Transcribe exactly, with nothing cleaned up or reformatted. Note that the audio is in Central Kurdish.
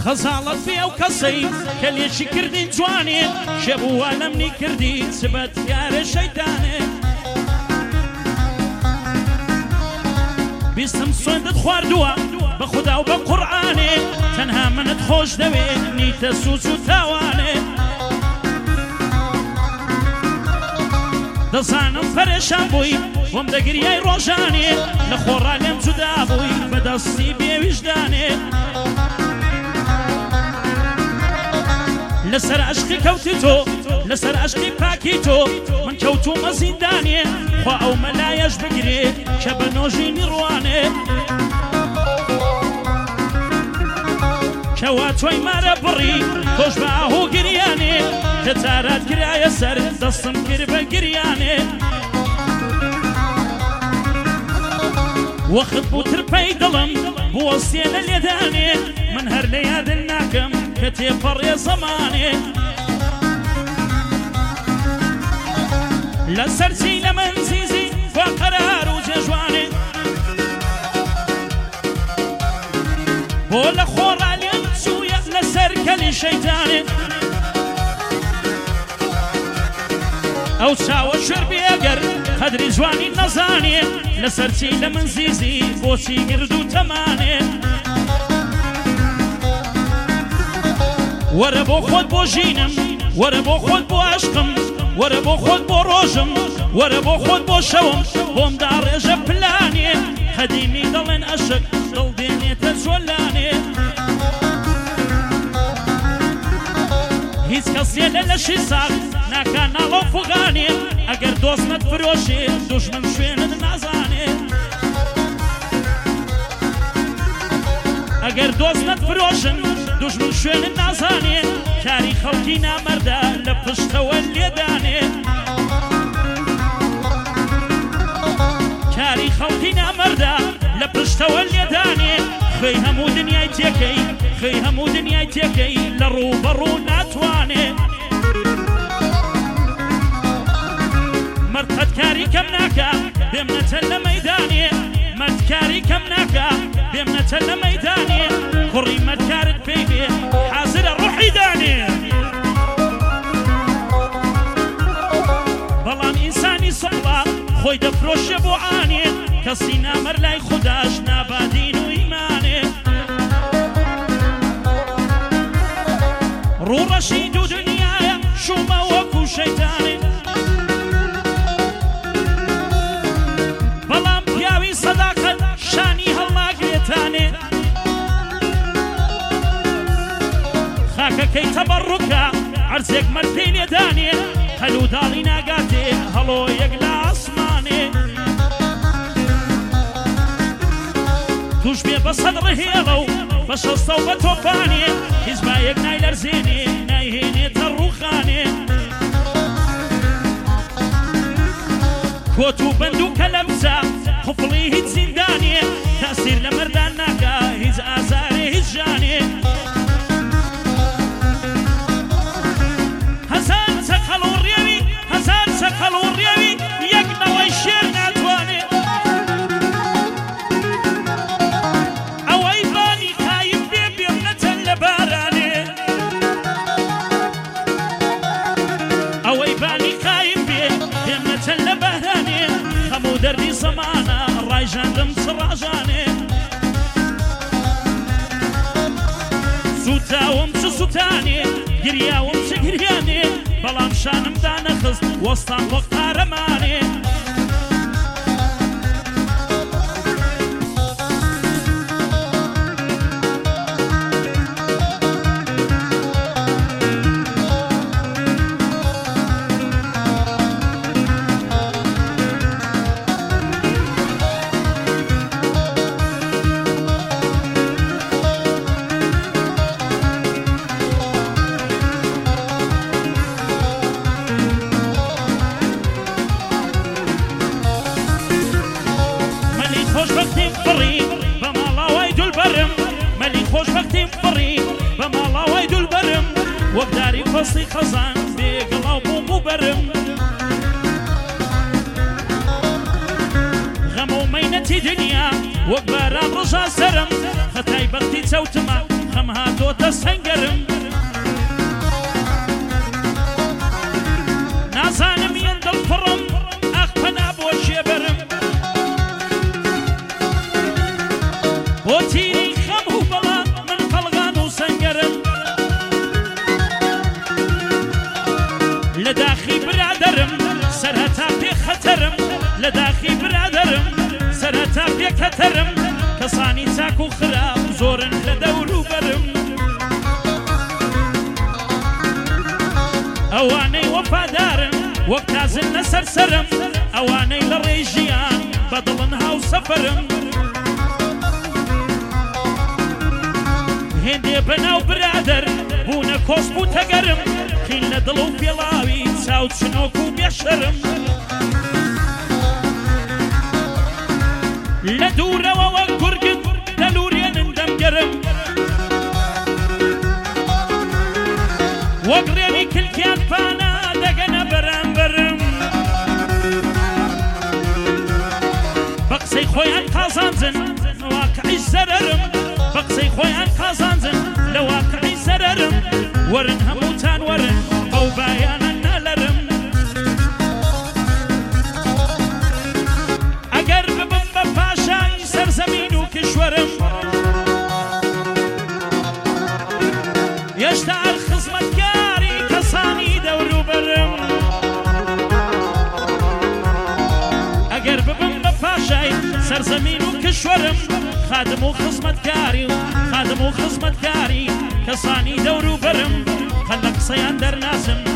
خەزاڵت بێ ئەو کەسەی کە لێشی کردین جوانێ شێبووە لەمنی کردی سبەت یارە شەیتانێ بیستم سوێندت خواردووە بە خودا و بە قورئانێ تەنها منت خۆش دەوێ نیتە سووچ و تاوانێ دەزانم پەرێشان بووی وەم دەگریای ڕۆژانێ لە خۆڕا لێم جودا بووی بەدەستی بێویژدانێ لەسەر عشقی کەوتی تۆ لەسەر عشقی پاکی تۆ من کەوتومە زیندانێ خوا ئەو مەلایەش بگرێ کە بە نۆژینی ڕوانێ کەوا تۆی مارە بڕی تۆش بە ئاهوو گریانێ کە جارات گرایە سەر دەستم کرد بە گریانێ وەخت بوو ترپەی دڵم بوەستێ لە لێدانێ من هەر لە یادن ناکەم کە تێپەڕێ زەمانێ لەسەر چی لە من زیزی با قەرار و جێژوانێ بۆ لە خۆڕا لێم چوویە لەسەر کەلی شەیتانێ ئەو چاوە شێر بێگەر قەدری جوانی نەزانێ لەسەر چی لە من زیزی بۆچی گرد و تەمانێ وەرە بۆ خۆت بۆ ژینم وەرە بۆ خۆت بۆ عشقم وەرە بۆ خۆت بۆ ڕۆژم وەرە بۆ خۆت بۆ شەوم بۆم دا ڕێژە پلانێ قەدیمی دەڵێن عەشق دڵ دێنێتە جۆلانێ هیچ کەسێ لە لەشی ساغ ناکا ناڵۆ فوغانێ ئەگەر دۆستمەت فرۆشێ دوژمن شوێنت نازانێ ئەگەر دۆستمەت فرۆشن دوژمن شوێنت نازانێ کاری خەڵکی نامەردە لە پشتەوە لێدانێ کاری خەڵکی نامەردە لە پشتەوە لێدانێ خوێی هەموو دنیای تێکەی خوێی هەموو دنیای تێکەی لە ڕوو بەڕوو ناتوانێ مردکاری کەم ناکە بێم نەچە لە مەیدانێ مردکاری کەم ناکە بێم نەچە لە مەیدانێ کوڕی مردکارت پێی بێ حازرە ڕوحی دانێ بەڵام ئینسانی سەڵا خۆی دەفرۆشێ بۆ عانێ کەسی نامەر لای خوداش نابادین و ئیمانێ ڕوڕەشی دوو دنیایە شومە وەکو شەیتانێ بەڵام پیاوی سەداقەت شانی هەڵناگرێتانێ خاکەکەی تەبەڕووکە عەرزێک مەرد پێی لێدانێ هەلوو داڵی ناگاتێ هەڵۆ یەک لە ئاسمانێ توش بێ بە سەد ڕهێڵە و بە شەستە و بە تۆپانێ هیچ بایەک نایلەرزێنێ نایهێنێتە ڕووخانێ کۆت و بەند و کەلەمچە قوفڵی هیچ زیندانێ تەسیر لە مەردان ناکا هیچ ئازارێ هیچ ژانێ هەزار چەقەڵ و ڕێوی هەزار چەقەڵ و ڕێوی یەک نەوەی شێر ناتوانێ ئەوەی بانی قایم بێ بێم نەچەند لە بارانێ ئەوەی بانی قایم بێ بێم نەچەند لە بارانێ هەموو دەردی زەمانە ڕایژاندم چ ڕاژانێ سوتاوم چ سوتانێ گریاوم چ گریانێ بەڵام شانم دانەخست وەستان وەک قارەمانێ خۆشبەختیم فڕی بە ماڵاوای دولبەرم مەلی خۆشبەختیم فڕی بە ماڵاوای دولبەرم وەک داری فەسڵی خەزان بێگەڵاو بووم و بەرم غەم و مەینەتی دنیا وەک باران ڕژا سەرم خەتای بەختی چەوتمە دڵم هاتۆتە سەنگەرم نازانم یەن دڵپڕم ئاخ پەنا بۆ شێبەرم بۆ تیری خەم و بەڵام من قەڵغان و سەنگەرم لە داخی برادەرم سەرهەتا پێ خەتەرم لە داخی برادەرم سەرهەتا پێ خەتەرم کەسانی چاک و خراپ زۆرن لە دەور و بەرم ئەوانەی وەفادارن وەک تازن لەسەر سەرم ئەوانەی لە ڕێژیان بەدڵن هاو سەفەرم هێندێ بەناو برادەر بوونە کۆس بوو تەگەرم خین لە دڵ و پێڵاوی چاو چنۆک و بێشەرم لە دوورەوە وەک گورگت دەلوورێنن دەمگەرم وەک ڕێنی کلکیان پانە دەگەنە بەرامبەرم بە قسەی خۆیان قازانجن واقعی زەرەرم بە قسەی خۆیان قازانجن لە واقعی زەرەرم وەرن هەمووتان وەرن ئەو بایانە نەلەرم ئەگەر ببم بە پاشای سەرزەمین و کشوەرم هێشتا هەر خزمەتگاری کەسانی دەور و بەرم ئەگەر ببم بە پاشای سەرزەمین و کشوەرم خادم و خزمەتگاری و خادم و خزمەتگاری کەسانی دەور و بەرم هەر لە قسەیان دەرناسم